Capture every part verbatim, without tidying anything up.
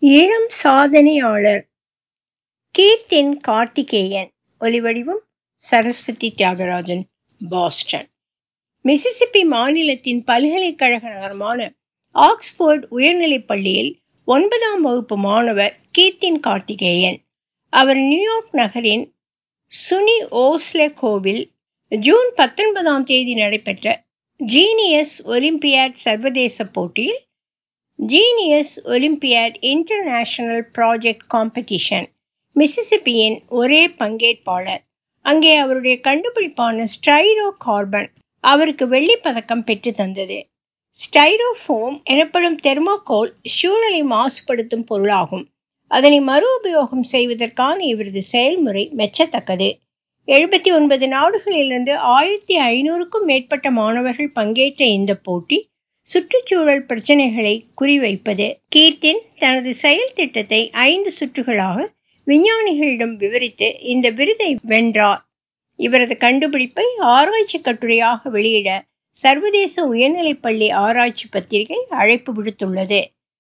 இளம் சாதனையாளர் கீர்த்தின் கார்த்திகேயன். ஒலிவடிவம் சரஸ்வதி தியாகராஜன், பாஸ்டன். மிசிசிப்பி மாநிலத்தின் பல்கலைக்கழக நகரமான ஆக்ஸ்போர்ட் உயர்நிலைப் பள்ளியில் ஒன்பதாம் வகுப்பு மாணவர் கீர்த்தின் கார்த்திகேயன். அவர் நியூயார்க் நகரின் சுனி ஓஸ்லெகோவில் ஜூன் பத்தொன்பதாம் தேதி நடைபெற்ற ஜீனியஸ் ஒலிம்பியாட் சர்வதேச போட்டியில் genius olympiad international project competition மிசிசிப்பியின் ஒரே பங்கேற்பாளர். அங்கே அவருடைய கண்டுபிடிப்பான ஸ்டைரோ கார்பன் அவருக்கு வெள்ளி பதக்கம் பெற்று தந்தது. ஸ்டைரோஃபோம் எனப்படும் தெர்மாகோல் சூழலை மாசுபடுத்தும் பொருளாகும். அதனை மறு உபயோகம் செய்வதற்கான இவரது செயல்முறை மெச்சத்தக்கது. எழுபத்தி ஒன்பது நாடுகளிலிருந்து ஆயிரத்தி ஐநூறுக்கும் மேற்பட்ட மாணவர்கள் பங்கேற்ற இந்த போட்டி சுற்றுச்சூழல் பிரச்சனைகளை குறிவைப்பது. கீர்த்தின் தனது செயல் திட்டத்தை ஐந்து சுற்றுகளாக விஞ்ஞானிகளிடம் விவரித்து இந்த விருதை வென்றார். இவரது கண்டுபிடிப்பை ஆராய்ச்சி கட்டுரையாக வெளியிட சர்வதேச உயர்நிலைப்பள்ளி ஆராய்ச்சி பத்திரிகை அழைப்பு விடுத்துள்ளது.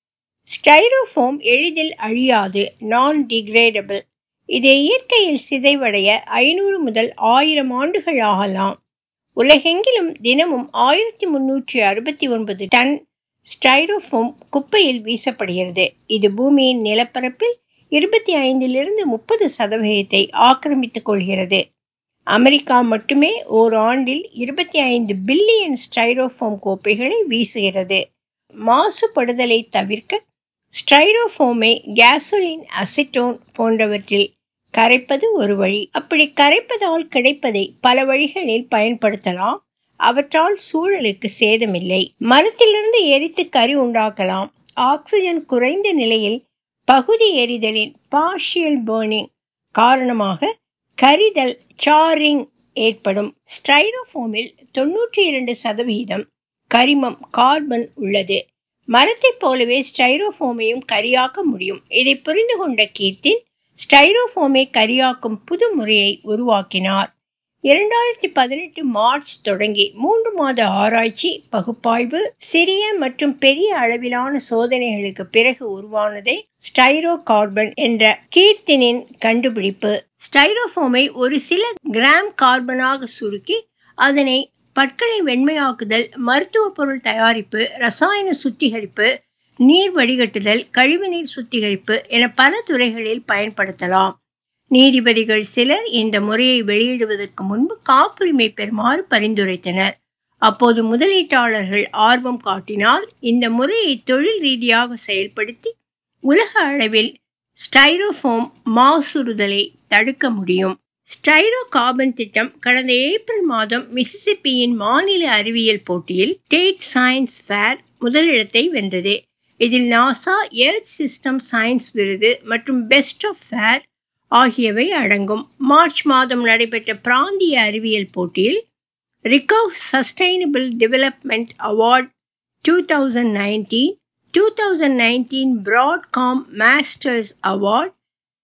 ஸ்டைரோஃபோம் எளிதில் அழியாது, நான் டிகிரேடபிள். இது இயற்கையில் சிதைவடைய ஐநூறு முதல் ஆயிரம் ஆண்டுகள் ஆகலாம். உலகெங்கிலும் தினமும் ஆயிரத்தி முன்னூற்றி அறுபத்தி ஒன்பது டன் ஸ்டைரோஃபோம் குப்பையில் வீசப்படுகிறது. இது பூமியின் நிலப்பரப்பில் இருபத்தி ஐந்திலிருந்து முப்பது சதவீதத்தை ஆக்கிரமித்துக் கொள்கிறது. அமெரிக்கா மட்டுமே ஓர் ஆண்டில் இருபத்தி ஐந்து பில்லியன் ஸ்டைரோஃபோம் கோப்பைகளை வீசுகிறது. மாசுபடுதலை தவிர்க்க ஸ்டைரோஃபோமை கேசோலின், அசிட்டோன் போன்றவற்றில் கரைப்பது ஒரு வழி. அப்படி கரைப்பதால் கிடைப்பதை பல வழிகளில் பயன்படுத்தலாம். அவற்றால் சூழலுக்கு சேதமில்லை. மரத்திலிருந்து எரித்து கரி உண்டாக்கலாம். ஆக்சிஜன் குறைந்த நிலையில் பகுதி எரிதலின் பார்ஷியல் பர்னிங் காரணமாக கரிதல் சாரிங் ஏற்படும். ஸ்டைரோஃபோமில் தொன்னூற்றி இரண்டு சதவிகிதம் கரிமம் கார்பன் உள்ளது. மரத்தை போலவே ஸ்டைரோஃபோமையும் கரியாக்க முடியும். இதை புரிந்து கொண்ட கீர்த்தின் ஸ்டைரோஃபோமை கரியாக்கும் புது முறையை உருவாக்கினார். இரண்டாயிரத்தி பதினெட்டு மார்ச் தொடங்கி மூன்று மாத ஆராய்ச்சி, பகுப்பாய்வு, சிறிய மற்றும் பெரிய அளவிலான சோதனைகளுக்கு பிறகு உருவானதே ஸ்டைரோ கார்பன் என்ற கீர்த்தினின் கண்டுபிடிப்பு. ஸ்டைரோஃபோமை ஒரு சில கிராம் கார்பனாக சுருக்கி அதனை பற்களை வெண்மையாக்குதல், மருத்துவ பொருள் தயாரிப்பு, ரசாயன சுத்திகரிப்பு, நீர் வடிகட்டுதல், கழிவுநீர் சுத்திகரிப்பு என பல துறைகளில் பயன்படுத்தலாம். நீதிபதிகள் சிலர் இந்த முறையை வெளியிடுவதற்கு முன்பு காப்புரிமை பெறுமாறு பரிந்துரைத்தனர். அப்போது முதலீட்டாளர்கள் ஆர்வம் காட்டினால் இந்த முறையை தொழில் ரீதியாக செயல்படுத்தி உலக அளவில் ஸ்டைரோஃபோம் மாசுறுதலை தடுக்க முடியும். ஸ்டைரோ கார்பன் திட்டம் கடந்த ஏப்ரல் மாதம் மிசிசிப்பியின் மாநில அறிவியல் போட்டியில் ஸ்டேட் சயின்ஸ் ஃபேர் முதலிடத்தை வென்றது. இதில் நாசா எர்த் சிஸ்டம் சயின்ஸ் விருது மற்றும் பெஸ்ட் ஆஃப் ஃபேர் ஆகியவை அடங்கும். மார்ச் மாதம் நடைபெற்ற பிராந்திய அறிவியல் போட்டியில் ரிகவ் sustainable development award two thousand nineteen, two thousand nineteen Broadcom masters award,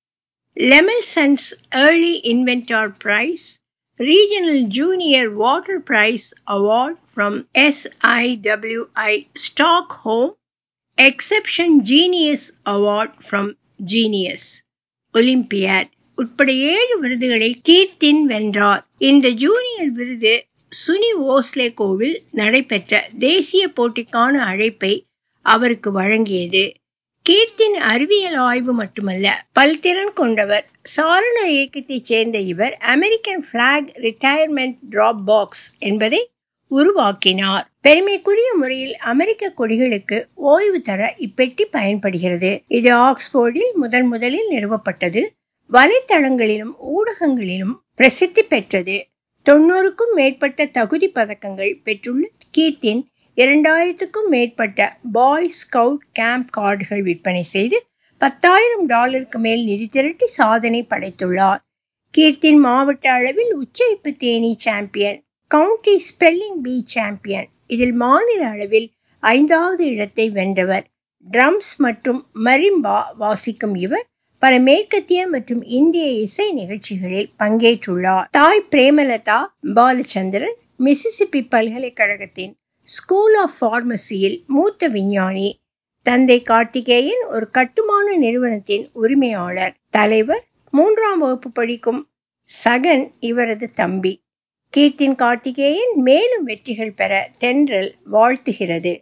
Lemelson's early inventor prize, regional junior water prize award from S I W I Stockholm, exception genius award from genius olympiad உட்பட ஏழு விருதுகளை கீர்த்தின் வென்றார். இந்த junior விருது சுனி ஓஸ்லெகோவில் நடைபெற்ற தேசிய போட்டிக்கான அழைப்பை அவருக்கு வழங்கியது. கீர்த்தின் அறிவியல் ஆய்வு மட்டுமல்ல, பல்திறன் கொண்டவர். சாரணர் இயக்கத்தைச் சேர்ந்த இவர் American black retirement drop box என்பதை உருவாக்கினார். பெருமைக்குரிய முறையில் அமெரிக்க கொடிகளுக்கு ஓய்வு தர இப்பெட்டி பயன்படுகிறது. இது ஆக்ஸ்போர்டில் முதன் முதலில் நிறுவப்பட்டது. வலைத்தளங்களிலும் ஊடகங்களிலும் பிரசித்தி பெற்றது. தொன்னூறுக்கும் மேற்பட்ட தகுதி பதக்கங்கள் பெற்றுள்ள கீர்த்தின் இரண்டாயிரத்துக்கும் மேற்பட்ட பாய் ஸ்கவுட் கேம்ப் கார்டுகள் விற்பனை செய்து பத்தாயிரம் டாலருக்கு மேல் நிதி திரட்டி சாதனை படைத்துள்ளார். கீர்த்தின் மாவட்ட அளவில் உச்சரிப்பு தேனி champion, county spelling bee champion. இதில் மாநில அளவில் ஐந்தாவது இடத்தை வென்றவர். ட்ரம்ஸ் மற்றும் மரிம்பா வாசிக்கும் இவர் பல மேற்கத்திய மற்றும் இந்திய இசை நிகழ்ச்சிகளில் பங்கேற்றுள்ளார். தாய் பிரேமலதா பாலச்சந்திரன் மிசிசிப்பி பல்கலைக்கழகத்தின் ஸ்கூல் ஆஃப் பார்மசியில் மூத்த விஞ்ஞானி. தந்தை கார்த்திகேயன் ஒரு கட்டுமான நிறுவனத்தின் உரிமையாளர். தலைவர் மூன்றாம் வகுப்பு படிக்கும் சகன் இவரது தம்பி. கீர்த்தின் கார்த்திகேயன் மேலும் வெற்றிகள் பெற தென்றல் வாழ்த்துகிறது.